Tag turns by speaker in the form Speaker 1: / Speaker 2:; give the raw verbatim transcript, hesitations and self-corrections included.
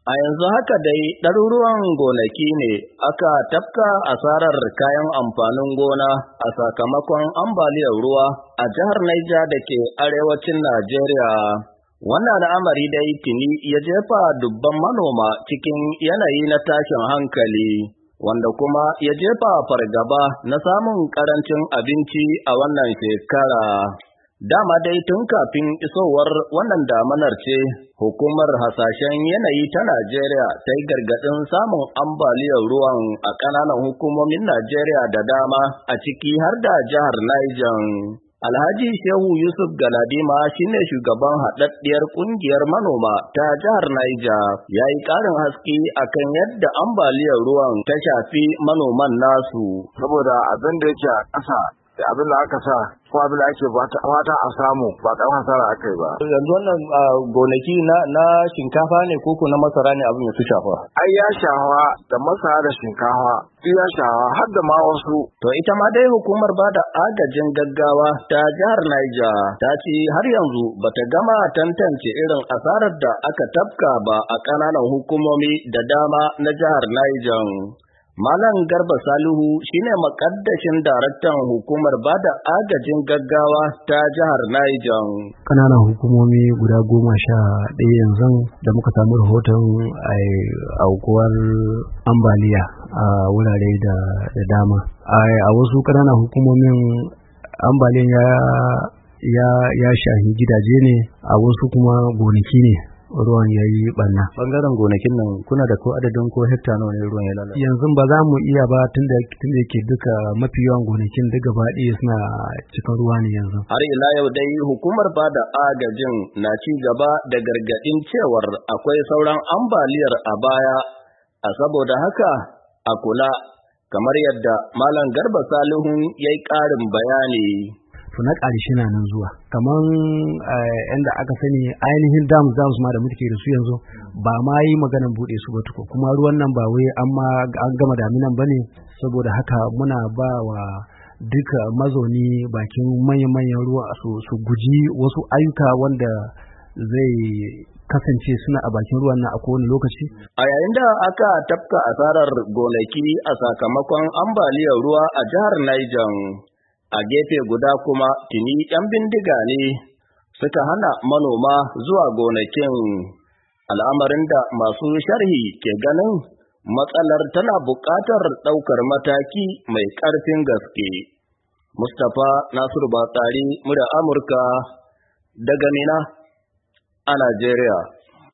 Speaker 1: A yanzu haka dai ɗaruruwan gonaki ne aka tafka asarar kayan amfanin gona a sakamakon ambaliyar ruwa a jihar Niger da ke arewacin Najeriya. Wannan al'amari dai tuni ya jefa dubban manoma cikin yanayi na tashin hankali, wanda kuma ya jefa fargaba na samun ƙarancin abinci a wannan shekara. Dama dai tun kafin isowar wannan damanar ce, hukumar hasashen yanayi ta Najeriya ta yi gargaɗin samun ambaliyar ruwan a ƙananan hukumomin Najeriya da dama a ciki har da jihar Niger. Alhaji Shehu Yusuf Galadima shine shugaban haɗaɗɗiyar ƙungiyar manoma ta jihar Niger, ya yi ƙarin haske akan yadda ambaliyar ruwan ta shafi manoman nasu.
Speaker 2: Saboda abin da yake a ƙasa da abin da aka sa ko abin da ake fata a samu ba ƙarfin hasara aka yi ba.
Speaker 1: Yanzu wannan gonaki na na shinkafa ne ko na masara ne abin ya fi shafa?
Speaker 2: Ai ya shafa da masara da shinkafa, ya shafa har da ma wasu.
Speaker 1: To ita ma dai hukumar bada agajin gaggawa ta jihar Niger ta ce har yanzu bata gama tantance irin asarar da aka tafka ba a ƙananan hukumomi da dama na jihar Niger. Malam Garba Salihu shine makaddashin daraktan hukumar bada agajin gaggawa ta jihar Niger.
Speaker 3: Kananan hukumomi guda goma sha ɗaya yanzu da muka samu rahoton aukuwar ambaliya a wurare da dama. A wasu kananan hukumomin ambaliyan ya ya ya shahi gidaje ne, a wasu kuma gonaki ne ruwan ya yi ɓanna.
Speaker 1: Bangaren gonakin nan kuna da ko adadin ko hekta nawa ne ruwan ya lalata?
Speaker 3: Yanzu ba za mu iya ba tun da yake duka mafi yawan gonakin duka ba ɗaya suna cikin ruwa ne yanzu.
Speaker 1: Har ila yau dai hukumar bada agajin na ci gaba da gargaɗin cewar akwai sauran ambaliyar a baya, a saboda haka a kula, kamar yadda Malam Garba Salihu ya yi ƙarin bayani.
Speaker 3: To na ƙarshe na nan zuwa kamar yadda aka sani ainihin dams dams ma da muke da su yanzu ba ma yi maganar buɗe su ba tuko, kuma ruwan nan ba wai an ma an gama daminan bane, saboda haka muna ba wa duka mazauni bakin manyan-manyan ruwa su su guji wasu ayyuka wanda zai kasance suna a bakin ruwan nan a kowane lokaci.
Speaker 1: A yayin da aka tafka asarar gonaki a sakamakon ambaliyar ruwa a jihar Niger, a gefe guda kuma tuni ‘yan bindiga ne suka hana manoma zuwa gonakin, al'amarin da masu sharhi ke ganin matsalar tana buƙatar ɗaukar mataki mai ƙarfin gaske. Mustapha Nasiru Batsari, murya Amurka daga Mina a Najeriya.